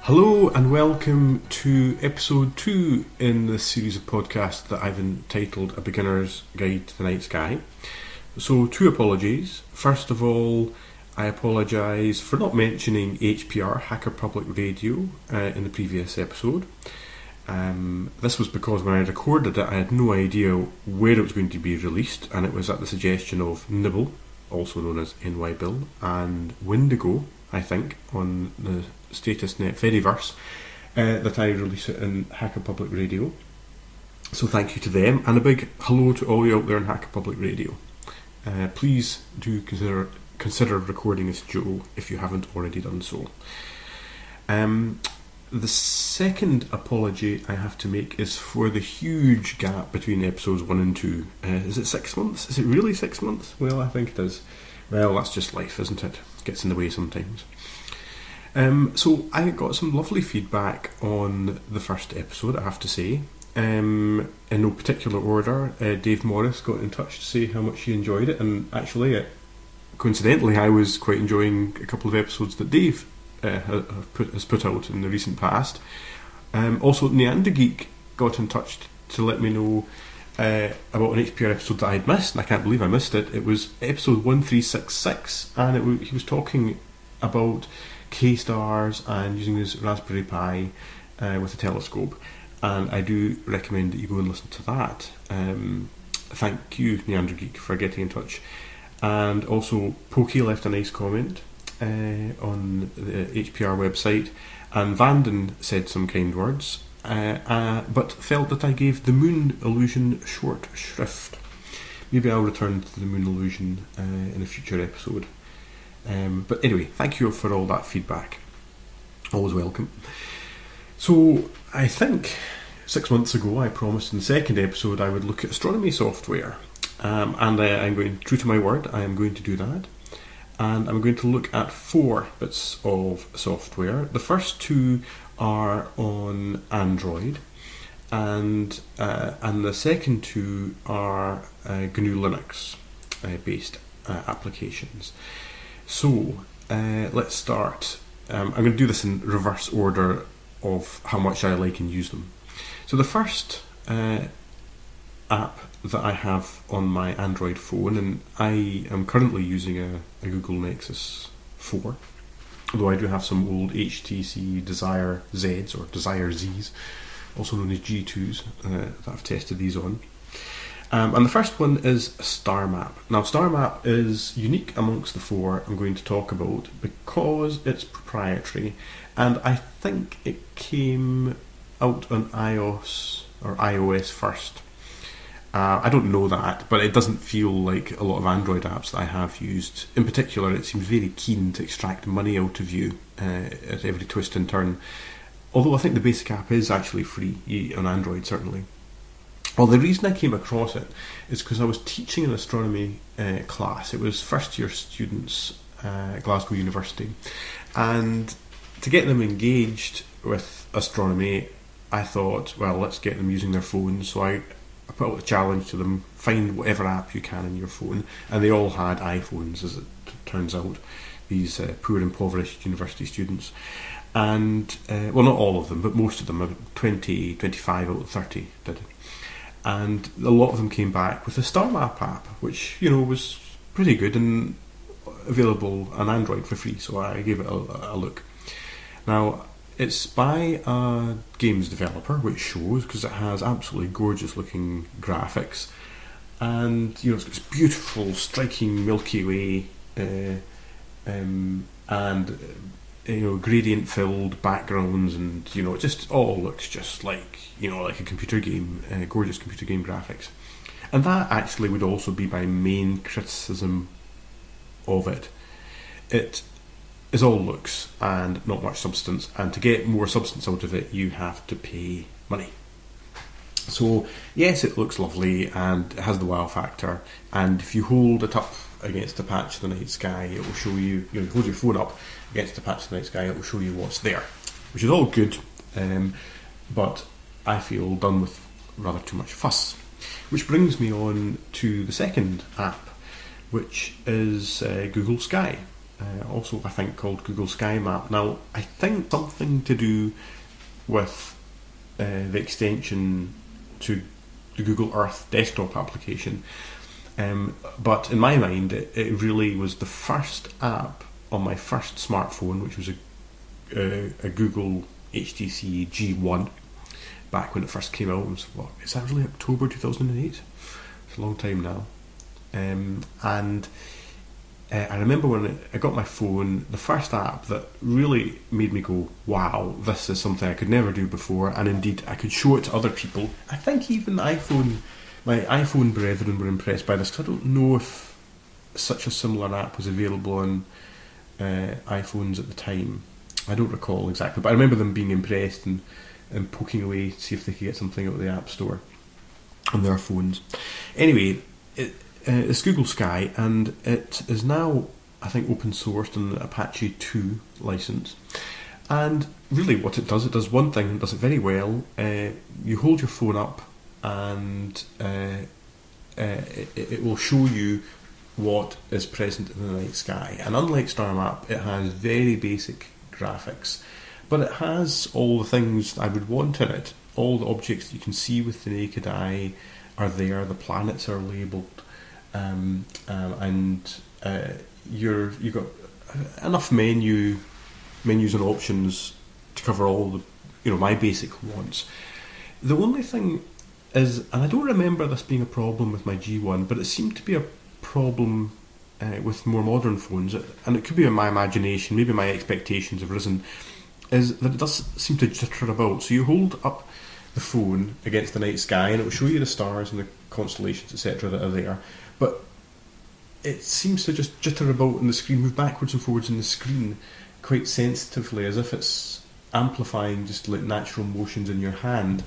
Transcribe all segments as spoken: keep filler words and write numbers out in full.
Hello and welcome to episode two in this series of podcasts that I've entitled A Beginner's Guide to the Night Sky. So, two apologies. First of all, I apologise for not mentioning H P R, Hacker Public Radio, uh, in the previous episode. Um, this was because when I recorded it I had no idea where it was going to be released, and it was at the suggestion of Nibble, also known as N Y Bill, and Windigo, I think, on the StatusNet Fediverse, uh, that I release it in Hacker Public Radio. So thank you to them, and a big hello to all you out there in Hacker Public Radio. Uh, please do consider consider recording this duo if you haven't already done so. Um, the second apology I have to make is for the huge gap between episodes one and two. Uh, is it six months? Is it really six months? Well, I think it is. Well, that's just life, isn't it? Gets in the way sometimes. Um, so I got some lovely feedback on the first episode, I have to say. Um, in no particular order, uh, Dave Morris got in touch to say how much he enjoyed it, and actually, uh, coincidentally, I was quite enjoying a couple of episodes that Dave uh, has, put, has put out in the recent past. Um, also, Neander Geek got in touch to let me know uh, about an H P R episode that I had missed, and I can't believe I missed it. It was episode one three six six, and it w- he was talking about K-stars and using his Raspberry Pi uh, with a telescope, and I do recommend that you go and listen to that. Um, thank you, Neander Geek, for getting in touch. And also, Pokey left a nice comment uh, on the H P R website, and Vanden said some kind words, uh, uh, but felt that I gave the Moon Illusion short shrift. Maybe I'll return to the Moon Illusion uh, in a future episode. Um, but anyway, thank you for all that feedback. Always welcome. So, I think six months ago I promised in the second episode I would look at astronomy software. Um, and I, I'm going, true to my word, I am going to do that. And I'm going to look at four bits of software. The first two are on Android, and uh, and the second two are uh, G N U Linux uh, based uh, applications. So, uh, let's start. Um, I'm going to do this in reverse order of how much I like and use them. So the first uh, app that I have on my Android phone, and I am currently using a, a Google Nexus four, although I do have some old H T C Desire Zs or Desire Zs, also known as G twos, uh, that I've tested these on. Um, and the first one is StarMap. Now, StarMap is unique amongst the four I'm going to talk about because it's proprietary, and I think it came out on iOS or iOS first. Uh, I don't know that, but it doesn't feel like a lot of Android apps that I have used. In particular, it seems very keen to extract money out of you uh, at every twist and turn. Although I think the basic app is actually free on Android, certainly. Well, the reason I came across it is because I was teaching an astronomy uh, class. It was first year students uh, at Glasgow University, and to get them engaged with astronomy, I thought, well, let's get them using their phones. So I, I put out a challenge to them: find whatever app you can on your phone, and they all had iPhones, as it t- turns out, these uh, poor impoverished university students. And uh, well, not all of them, but most of them, about twenty, twenty-five out of thirty did. And a lot of them came back with the StarMap app, which, you know, was pretty good and available on Android for free, so I gave it a, a look. Now, it's by a games developer, which shows, because it has absolutely gorgeous looking graphics, and, you know, it's got this beautiful, striking Milky Way, uh, um, and, uh, you know, gradient filled backgrounds, and, you know, it just all looks just like, you know, like a computer game, uh, gorgeous computer game graphics. And that actually would also be my main criticism of it. It is all looks and not much substance, and to get more substance out of it you have to pay money. So yes, it looks lovely and it has the wow factor, and if you hold it up against a patch of the night sky, it will show you, you know, hold your phone up against a patch of the night sky, it will show you what's there, which is all good, um, but I feel done with rather too much fuss. Which brings me on to the second app, which is uh, Google Sky. uh, also I think called Google Sky Map. Now, I think something to do with uh, the extension to the Google Earth desktop application. Um, but in my mind, it, it really was the first app on my first smartphone, which was a, a, a Google H T C G one, back when it first came out. It was, what, is that really October two thousand eight? It's a long time now. Um, and uh, I remember when I got my phone, the first app that really made me go, wow, this is something I could never do before, and indeed I could show it to other people. I think even iPhone, my iPhone brethren were impressed by this, because I don't know if such a similar app was available on uh, iPhones at the time. I don't recall exactly, but I remember them being impressed and, and poking away to see if they could get something out of the App Store on their phones. Anyway, it, uh, it's Google Sky, and it is now, I think, open sourced in the Apache two license. And really what it does, it does one thing, it does it very well. Uh, you hold your phone up and uh, uh, it, it will show you what is present in the night sky. And unlike Star Map, it has very basic graphics, but it has all the things I would want in it. All the objects that you can see with the naked eye are there, the planets are labelled, um, um, and uh, you're, you've got enough menu menus and options to cover all the, you know, my basic wants. The only thing is, and I don't remember this being a problem with my G one, but it seemed to be a problem uh, with more modern phones, and it could be in my imagination, maybe my expectations have risen, is that it does seem to jitter about. So you hold up the phone against the night sky and it will show you the stars and the constellations, et cetera that are there, but it seems to just jitter about in the screen, move backwards and forwards in the screen quite sensitively, as if it's amplifying just like natural motions in your hand.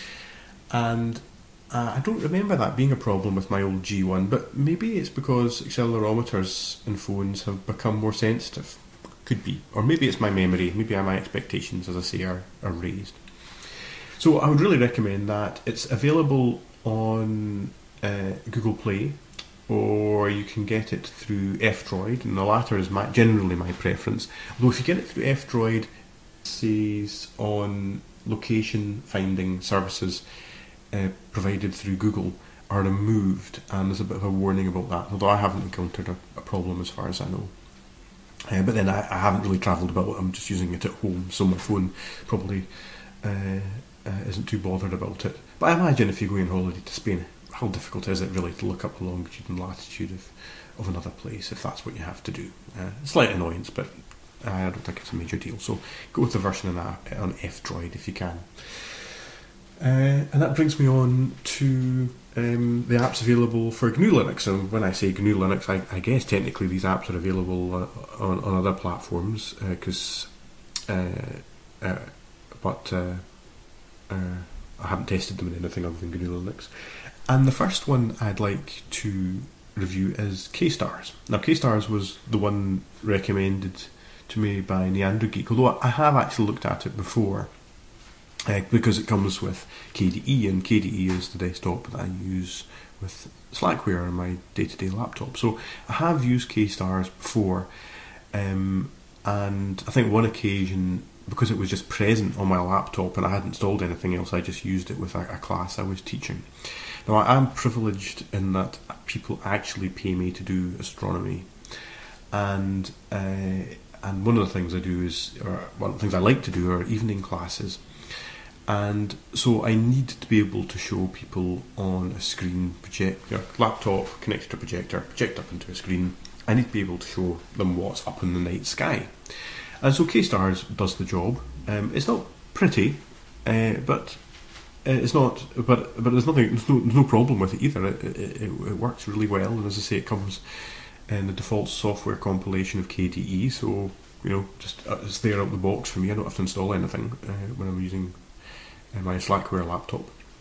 And uh, I don't remember that being a problem with my old G one, but maybe it's because accelerometers in phones have become more sensitive. Could be. Or maybe it's my memory, maybe my expectations, as I say, are, are raised. So I would really recommend that. It's available on uh, Google Play, or you can get it through F-Droid, and the latter is my, generally my preference. Although if you get it through F-Droid, it says on location finding services uh, provided through Google are removed, and there's a bit of a warning about that, although I haven't encountered a, a problem as far as I know. Uh, but then I, I haven't really travelled about, I'm just using it at home, so my phone probably uh, uh, isn't too bothered about it. But I imagine if you're going on holiday to Spain, how difficult is it really to look up the longitude and latitude of, of another place, if that's what you have to do? Uh, slight annoyance, but I don't think it's a major deal. So go with the version on, on F-Droid if you can. Uh, and that brings me on to um, the apps available for G N U Linux. And when I say G N U Linux, I, I guess technically these apps are available uh, on, on other platforms, because uh, uh, uh, but uh, uh, I haven't tested them in anything other than G N U Linux. And the first one I'd like to review is K-Stars. Now, K-Stars was the one recommended to me by NeanderGeek, although I have actually looked at it before, uh, because it comes with K D E, and K D E is the desktop that I use with Slackware on my day-to-day laptop. So I have used K-Stars before, um, and I think one occasion, because it was just present on my laptop and I hadn't installed anything else, I just used it with a, a class I was teaching. Now, I am privileged in that people actually pay me to do astronomy, and uh, and one of the things I do is, or one of the things I like to do, are evening classes, and so I need to be able to show people on a screen, projector, laptop connected to a projector, project up into a screen. I need to be able to show them what's up in the night sky, and so K-Stars does the job. Um, it's not pretty, uh, but It's not, but but there's nothing. There's no, there's no problem with it either. It, it, it works really well, and as I say, it comes in the default software compilation of K D E. So you know, just uh, it's there out the box for me. I don't have to install anything uh, when I'm using uh, my Slackware laptop.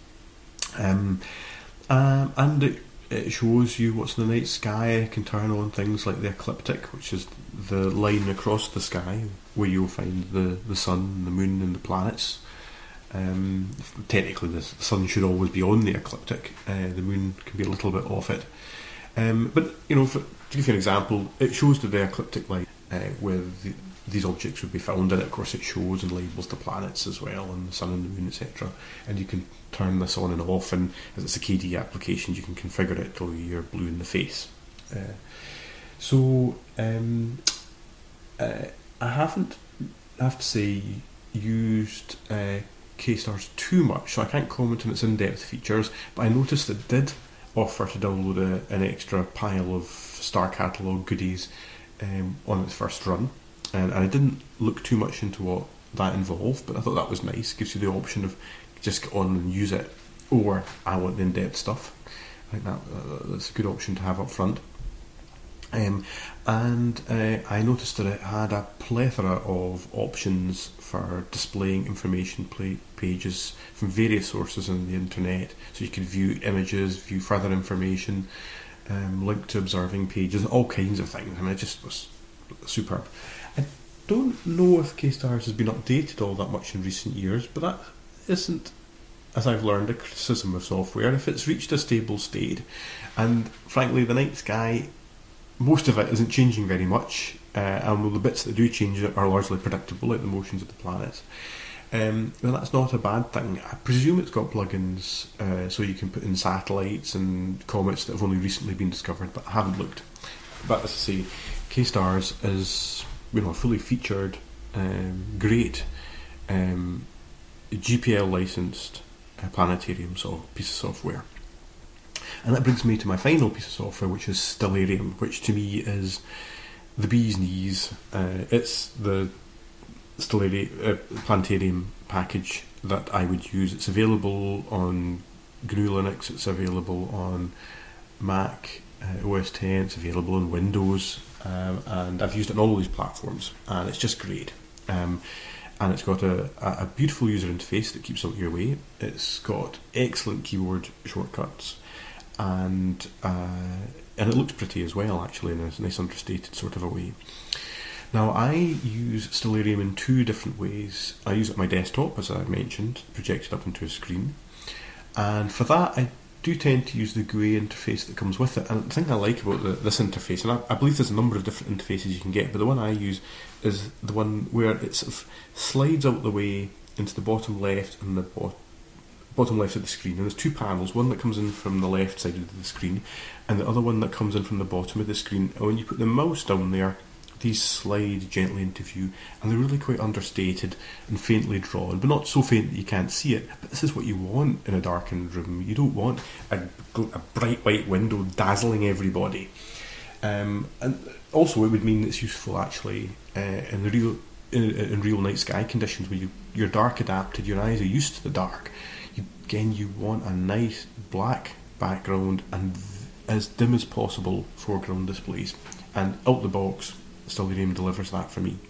Um, um, and it, it shows you what's in the night sky. I can turn on things like the ecliptic, which is the line across the sky where you'll find the the sun, the moon, and the planets. Um, technically the sun should always be on the ecliptic, uh, the moon can be a little bit off it, um, but you know, for, to give you an example, it shows that the ecliptic light uh, where the, these objects would be found, and of course it shows and labels the planets as well, and the sun and the moon, et cetera. And you can turn this on and off, and as it's a K D E application, you can configure it till you're blue in the face. Uh, so um, uh, I haven't, I have to say, used uh, K-Stars too much, so I can't comment on its in-depth features, but I noticed it did offer to download a, an extra pile of Star Catalogue goodies um, on its first run, and I didn't look too much into what that involved, but I thought that was nice. Gives you the option of just get on and use it, or I want the in-depth stuff. I think that uh, that's a good option to have up front. Um, and uh, I noticed that it had a plethora of options for displaying information play pages from various sources on the internet. So you could view images, view further information, um, link to observing pages, all kinds of things. I mean, it just was superb. I don't know if K-Stars has been updated all that much in recent years, but that isn't, as I've learned, a criticism of software. If it's reached a stable state, and frankly, the night sky, most of it isn't changing very much, uh, and the bits that do change are largely predictable, like the motions of the planets. Um, well, that's not a bad thing. I presume it's got plugins, uh, so you can put in satellites and comets that have only recently been discovered, but I haven't looked. But as I say, K-Stars is, you know, a fully featured, um, great, um, G P L licensed uh, planetarium so piece of software. And that brings me to my final piece of software, which is Stellarium, which to me is the bee's knees. Uh, it's the Stellarium uh, Planetarium package that I would use. It's available on G N U Linux, it's available on Mac, uh, O S ten, it's available on Windows, um, and I've used it on all of these platforms, and it's just great. Um, and it's got a, a beautiful user interface that keeps out your way. It's got excellent keyboard shortcuts, and uh, and it looks pretty as well, actually, in a nice understated sort of a way. Now, I use Stellarium in two different ways. I use it on my desktop, as I mentioned, projected up into a screen, and for that I do tend to use the G U I interface that comes with it. And the thing I like about the, this interface, and I, I believe there's a number of different interfaces you can get, but the one I use is the one where it sort of slides out the way into the bottom left and the bottom bottom left of the screen, and there's two panels, one that comes in from the left side of the screen and the other one that comes in from the bottom of the screen. And when you put the mouse down there, these slide gently into view, and they're really quite understated and faintly drawn, but not so faint that you can't see it. But this is what you want in a darkened room. You don't want a, a bright white window dazzling everybody. Um, and also it would mean it's useful actually uh, in the real in, in real night sky conditions where you, you're dark adapted, your eyes are used to the dark. You, again, you want a nice black background and as dim as possible foreground displays, and out the box Stellarium delivers that for me.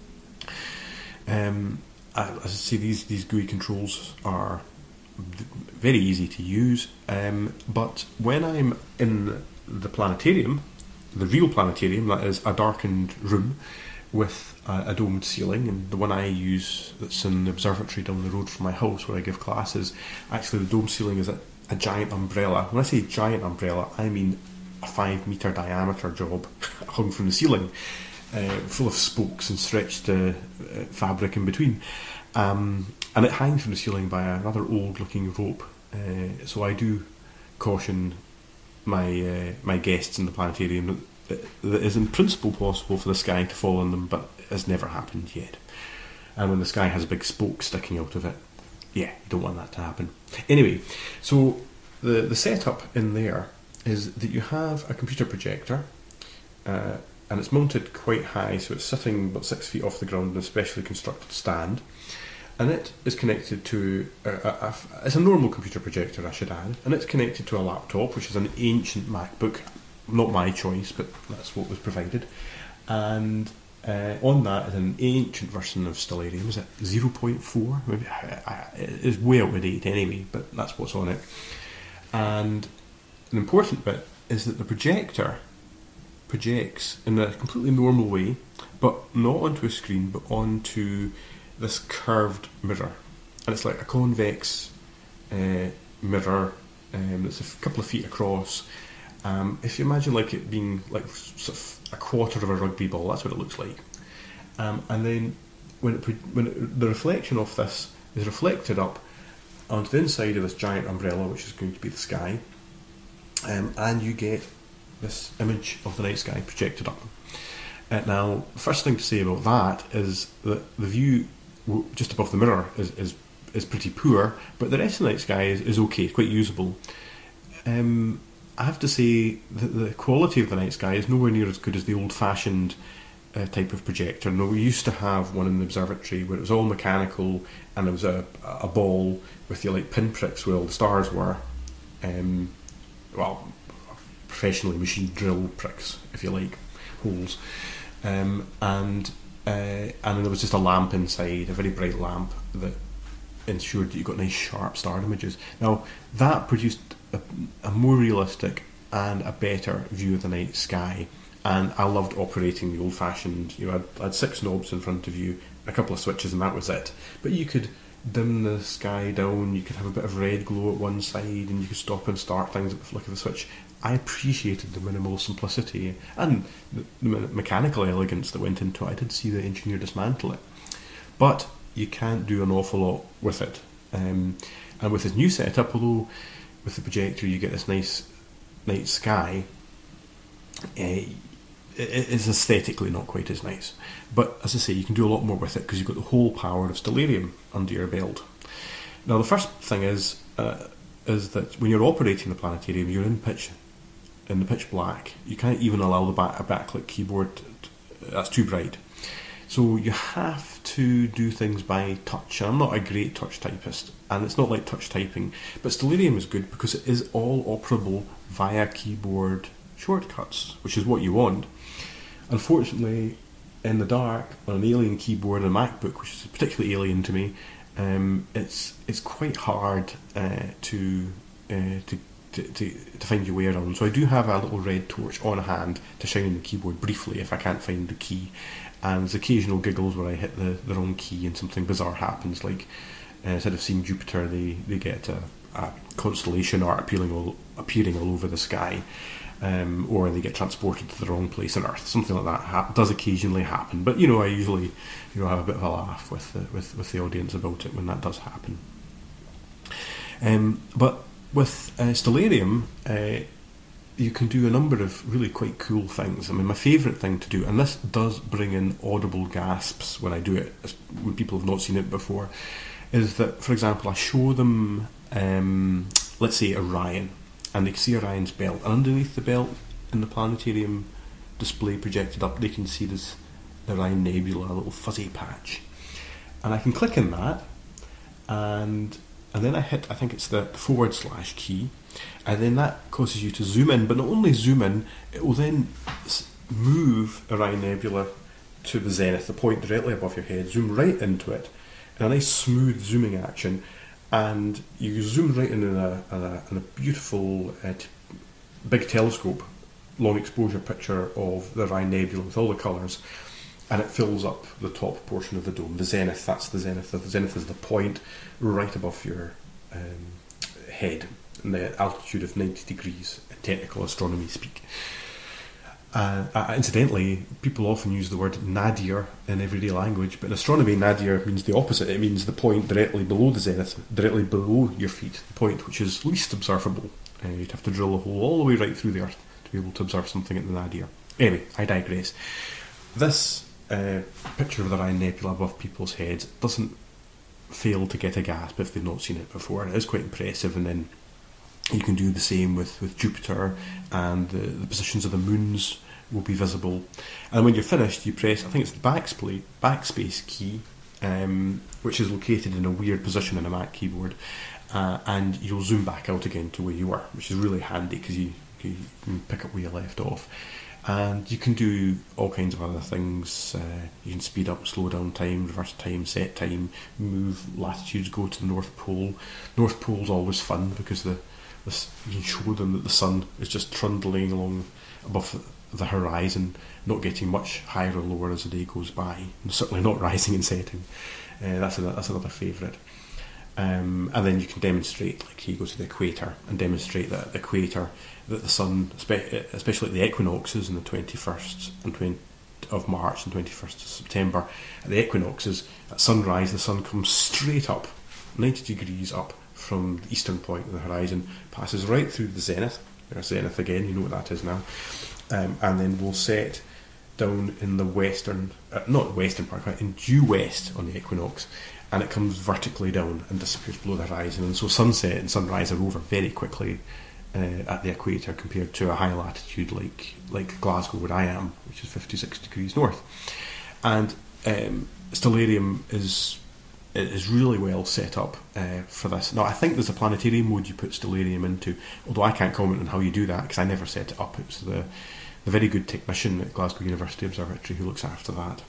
Um, as I say, these, these G U I controls are very easy to use, um, but when I'm in the planetarium, the real planetarium, that is a darkened room with a, a domed ceiling, and the one I use that's in the observatory down the road from my house where I give classes, actually the domed ceiling is a, a giant umbrella. When I say giant umbrella, I mean a five metre diameter job hung from the ceiling, uh, full of spokes and stretched uh, uh, fabric in between, um, and it hangs from the ceiling by a rather old looking rope, uh, so I do caution my uh, my guests in the planetarium that, that it is in principle possible for the sky to fall on them, but it has never happened yet. And when the sky has a big spoke sticking out of it, yeah, you don't want that to happen. Anyway, so the the setup in there is that you have a computer projector, uh, and it's mounted quite high, so it's sitting about six feet off the ground in a specially constructed stand, and it is connected to a, a, a, it's a normal computer projector, I should add, and it's connected to a laptop, which is an ancient MacBook, not my choice, but that's what was provided, and uh, on that is an ancient version of Stellarium. Is it zero point four? Maybe it's way out of date anyway, but that's what's on it. And an important bit is that the projector projects in a completely normal way, but not onto a screen, but onto this curved mirror. And it's like a convex uh, mirror um, that's a couple of feet across, Um, if you imagine like it being like sort of a quarter of a rugby ball, that's what it looks like. Um, and then when it, when it, the reflection of this is reflected up onto the inside of this giant umbrella, which is going to be the sky, um, and you get this image of the night sky projected up. Uh, now, the first thing to say about that is that the view just above the mirror is is, is pretty poor, but the rest of the night sky is, is okay, quite usable. Um, I have to say that the quality of the night sky is nowhere near as good as the old-fashioned uh, type of projector. Now, we used to have one in the observatory where it was all mechanical, and there was a, a ball with the like pinpricks where all the stars were. Um, well, professionally machined drill pricks, if you like, holes. Um, and uh, and then there was just a lamp inside, a very bright lamp that ensured that you got nice sharp star images. Now, that produced a, a more realistic and a better view of the night sky, and I loved operating the old-fashioned, you know, I'd, I had six knobs in front of you, a couple of switches, and that was it. But you could dim the sky down, you could have a bit of red glow at one side, and you could stop and start things at the flick of the switch. I appreciated the minimal simplicity and the, the mechanical elegance that went into it. I did see the engineer dismantle it, but you can't do an awful lot with it. Um, and with this new setup, although with the projector you get this nice night sky, uh, it is aesthetically not quite as nice. But as I say, you can do a lot more with it because you've got the whole power of Stellarium under your belt. Now, the first thing is uh, is that when you're operating the planetarium, you're in pitch in the pitch black. You can't even allow the back, a backlit keyboard. To, to, that's too bright. So you have to do things by touch. I'm not a great touch typist, and it's not like touch typing, but Stellarium is good because it is all operable via keyboard shortcuts, which is what you want. Unfortunately, in the dark, on an alien keyboard and a MacBook, which is particularly alien to me, um, it's it's quite hard uh, to, uh, to to to to find your way around. So I do have a little red torch on hand to shine on the keyboard briefly if I can't find the key. And there's occasional giggles where I hit the, the wrong key and something bizarre happens, like uh, instead of seeing Jupiter, they, they get a, a constellation art appearing all, appearing all over the sky, um, or they get transported to the wrong place on Earth. Something like that ha- does occasionally happen, but you know, I usually you know have a bit of a laugh with the, with, with the audience about it when that does happen. Um, but with uh, Stellarium, uh, you can do a number of really quite cool things. I mean, my favourite thing to do, and this does bring in audible gasps when I do it, when people have not seen it before, is that, for example, I show them, um, let's say, Orion, and they can see Orion's belt, and underneath the belt in the planetarium display projected up, they can see this Orion Nebula, a little fuzzy patch. And I can click on that, and and then I hit, I think it's the forward slash key, and then that causes you to zoom in, but not only zoom in, it will then move Orion Nebula to the zenith, the point directly above your head, zoom right into it, in a nice smooth zooming action, and you zoom right in in a, in a, in a beautiful uh, t- big telescope, long exposure picture of the Orion Nebula with all the colours, and it fills up the top portion of the dome, the zenith. That's the zenith. The zenith is the point right above your um, head, in the altitude of ninety degrees, technical astronomy speak. Uh, uh, incidentally, people often use the word nadir in everyday language, but in astronomy, nadir means the opposite. It means the point directly below the zenith, directly below your feet, the point which is least observable. Uh, you'd have to drill a hole all the way right through the Earth to be able to observe something at the nadir. Anyway, I digress. This uh, picture of the Orion Nebula above people's heads doesn't fail to get a gasp if they've not seen it before. It is quite impressive, and then you can do the same with, with Jupiter, and the, the positions of the moons will be visible. And when you're finished, you press, I think it's the backspace, backspace key, um, which is located in a weird position in a Mac keyboard, uh, and you'll zoom back out again to where you were, which is really handy because you, you can pick up where you left off. And you can do all kinds of other things. Uh, you can speed up, slow down time, reverse time, set time, move latitudes, go to the North Pole. North Pole's always fun because the This, you can show them that the sun is just trundling along above the horizon, not getting much higher or lower as the day goes by, and certainly not rising and setting. Uh, that's, a, that's another favourite. Um, and then you can demonstrate, like you go to the equator and demonstrate that at the equator, that the sun, especially at the equinoxes on the twenty-first and twentieth of March and twenty-first of September, at the equinoxes, at sunrise, the sun comes straight up, ninety degrees up from the eastern point of the horizon, passes right through the zenith. There's zenith again, you know what that is now. Um, and then will set down in the western, uh, not western part, but in due west on the equinox, and it comes vertically down and disappears below the horizon. And so sunset and sunrise are over very quickly uh, at the equator compared to a high latitude like like Glasgow, where I am, which is fifty-six degrees north. And um, Stellarium is is really well set up uh, for this. Now, I think there's a planetarium mode you put Stellarium into, although I can't comment on how you do that because I never set it up. It was the, the very good technician at Glasgow University Observatory who looks after that.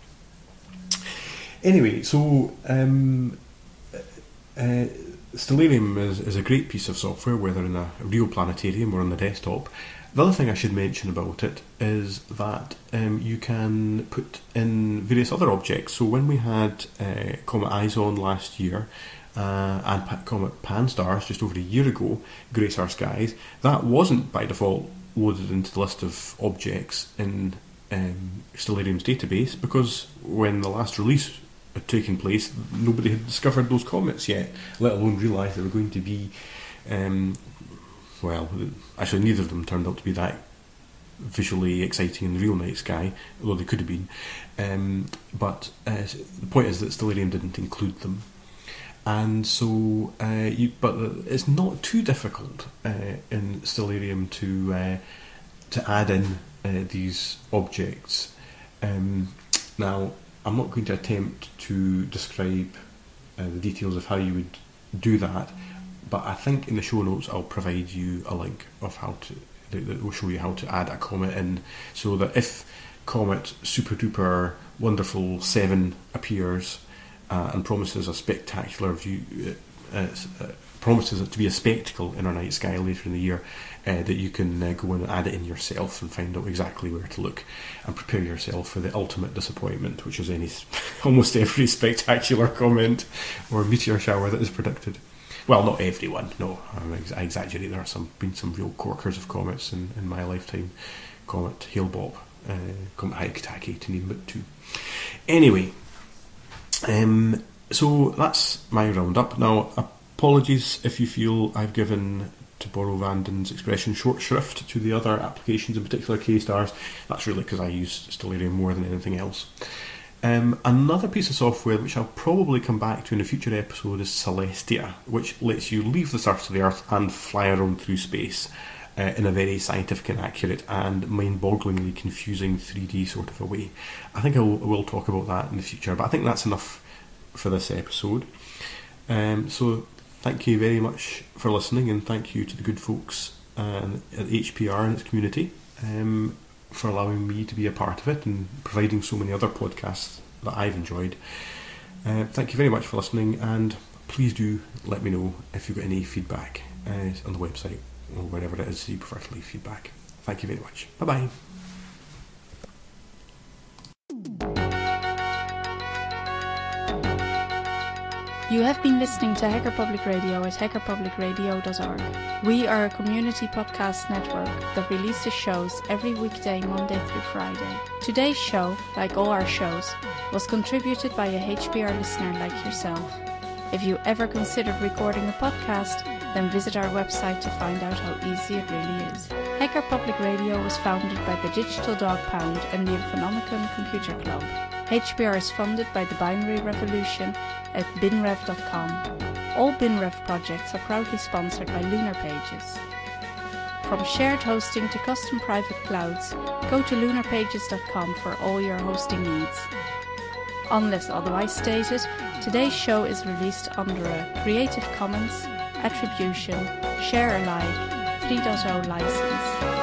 Anyway, so um, uh, Stellarium is, is a great piece of software, whether in a real planetarium or on the desktop. The other thing I should mention about it is that um, you can put in various other objects. So when we had uh, Comet Izon last year uh, and pa- Comet Pan-STARRS just over a year ago, grace our skies, that wasn't by default loaded into the list of objects in um, Stellarium's database, because when the last release had taken place, nobody had discovered those comets yet, let alone realised they were going to be... Um, Well, actually neither of them turned out to be that visually exciting in the real night sky, although they could have been. Um, but uh, the point is that Stellarium didn't include them. And so, uh, you, but it's not too difficult uh, in Stellarium to, uh, to add in uh, these objects. Um, now, I'm not going to attempt to describe uh, the details of how you would do that, but I think in the show notes I'll provide you a link of how to, that, that will show you how to add a comet in, so that if Comet Super Duper Wonderful seven appears uh, and promises a spectacular view, uh, uh, promises it to be a spectacle in our night sky later in the year, uh, that you can uh, go in and add it in yourself and find out exactly where to look and prepare yourself for the ultimate disappointment, which is any almost every spectacular comet or meteor shower that is predicted. Well, not everyone, no, I exaggerate. There have some, been some real corkers of comets in, in my lifetime. Comet Hale-Bopp, uh, Comet Hyakutake, to name but two. Anyway, um, so that's my roundup. Now, apologies if you feel I've given, to borrow Vanden's expression, short shrift to the other applications, in particular K-STARRS. That's really because I use Stellarium more than anything else. Um, another piece of software which I'll probably come back to in a future episode is Celestia, which lets you leave the surface of the Earth and fly around through space uh, in a very scientific and accurate and mind-bogglingly confusing three D sort of a way. I think I will, I will talk about that in the future, but I think that's enough for this episode. Um, so thank you very much for listening, and thank you to the good folks uh, at H P R and its community. Um, for allowing me to be a part of it and providing so many other podcasts that I've enjoyed. Uh, thank you very much for listening, and please do let me know if you've got any feedback uh, on the website or wherever it is you prefer to leave feedback. Thank you very much. Bye-bye. You have been listening to Hacker Public Radio at hacker public radio dot org. We are a community podcast network that releases shows every weekday, Monday through Friday. Today's show, like all our shows, was contributed by a H P R listener like yourself. If you ever considered recording a podcast, then visit our website to find out how easy it really is. Hacker Public Radio was founded by the Digital Dog Pound and the Infonomicon Computer Club. H P R is funded by the Binary Revolution at bin rev dot com. All BinRev projects are proudly sponsored by Lunar Pages. From shared hosting to custom private clouds, go to lunar pages dot com for all your hosting needs. Unless otherwise stated, today's show is released under a Creative Commons Attribution Share Alike three point oh license.